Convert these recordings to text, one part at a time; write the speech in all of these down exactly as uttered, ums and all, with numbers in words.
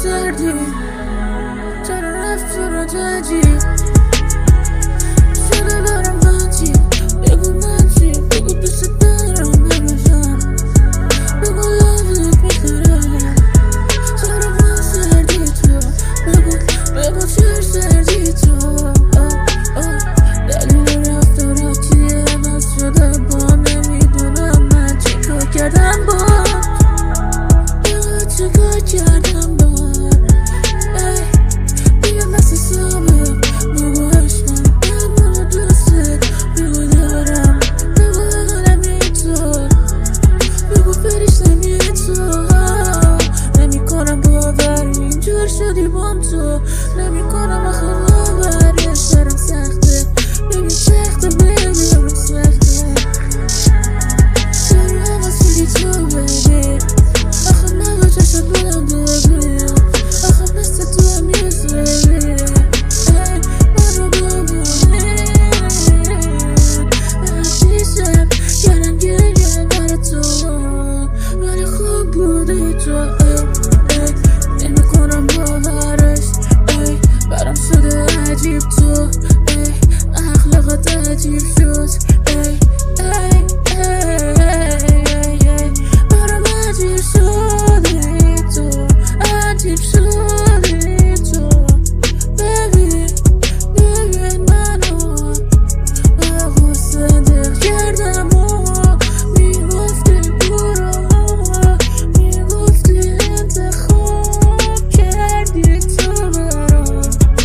کردی چرا رفت رو دادی شده برم بانچی بگو من چی بگو دوست دارم نمیشم بگو لازت میخوره چرا من سردی تو بگو بگو چرا سردی تو دلیل رفتارات چیه من شده با نمیدونم من چی کار کردم با چیکار کردم با بیا مثل سابق بگو عشقم بگو دوستت بگو دارم بگو عالمی تو بگو فرشتمی تو نمی کنم باور اینجور شدی بام تو نمی کنم آخه باورش برم سخته ببین سخته ببین سخته چرا همه سیدی تو ببین آخه نگو چشت بلند ببین آخه مثل تو هم یه زبین من رو ببینی عزیزم کردم گریه برای تو ولی خوب بودی تو نمی کنم باورش برام شده عجیب تو اخلاقات عجیب شد برام عجیب شدی تو عجیب شدی تو ببین ببین منو بگو صدق کردم و میگفتی برو میگفتی انتخاب کردی تو برام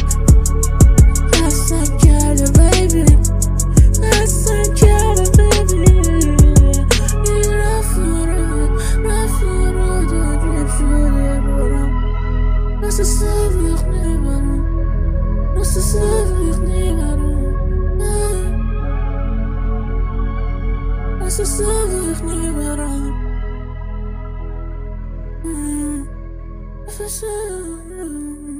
دستم کرده بیبی دستم کرده بیبی این رفت رو رفت رو داگیب شده برام مثل سابق نبرم مثل سابق نبرم مثل سابق نبرم مثل سابق